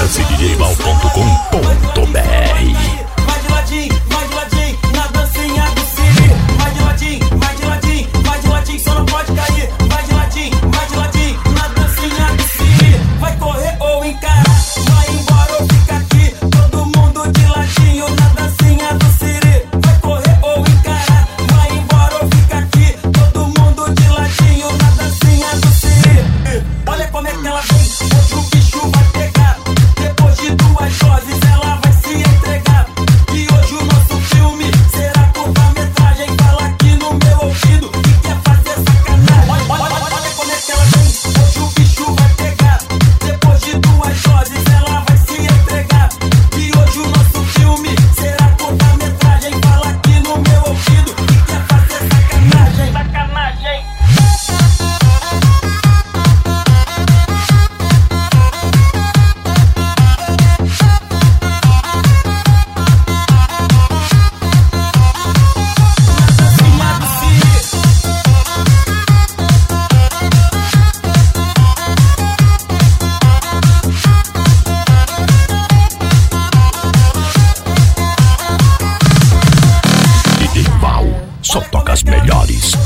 dancedjval.com.br. Vai de ladinho, na dancinha do Siri. Vai de ladinho, só não pode cair. Vai de ladinho, na dancinha do Siri. Vai correr ou encarar, vai embora ou fica aqui. Todo mundo de ladinho na dancinha do Siri. Vai correr ou encarar, vai embora ou fica aqui. Todo mundo de ladinho na dancinha do Siri. Olha como é que ela vem, hoje o bicho vai pegar. Depois de 2 doses ela vai se entregar. E hoje o nosso filme será curta-metragem. Fala aqui no meu ouvido que quer fazer sacanagem. Olha como é que ela vem, hoje o bicho vai pegar. Depois de 2 doses ela vai se entregar. E hoje o nosso filme será curta-metragem. Fala aqui no meu ouvido que quer fazer sacanagem. DJ Val, só toca as melhores.